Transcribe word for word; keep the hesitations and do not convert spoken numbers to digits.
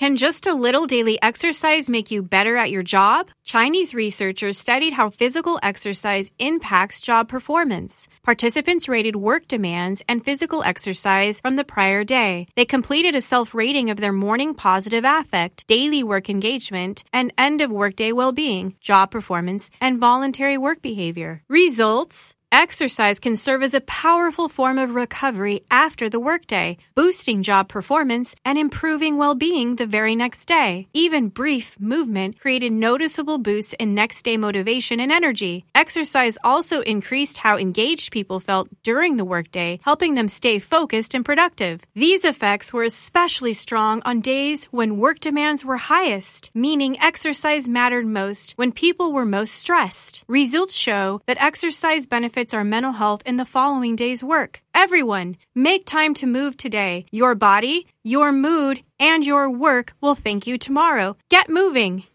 Can just a little daily exercise make you better at your job? Chinese researchers studied how physical exercise impacts job performance. Participants rated work demands and physical exercise from the prior day. They completed a self-rating of their morning positive affect, daily work engagement, and end-of-workday well-being, job performance, and voluntary work behavior. Results: exercise can serve as a powerful form of recovery after the workday, boosting job performance and improving well-being the very next day. Even brief movement created noticeable boosts in next-day motivation and energy. Exercise also increased how engaged people felt during the workday, helping them stay focused and productive. These effects were especially strong on days when work demands were highest, meaning exercise mattered most when people were most stressed. Results show that exercise benefits our mental health in the following day's work. Everyone, make time to move today. Your body, your mood, and your work will thank you tomorrow. Get moving!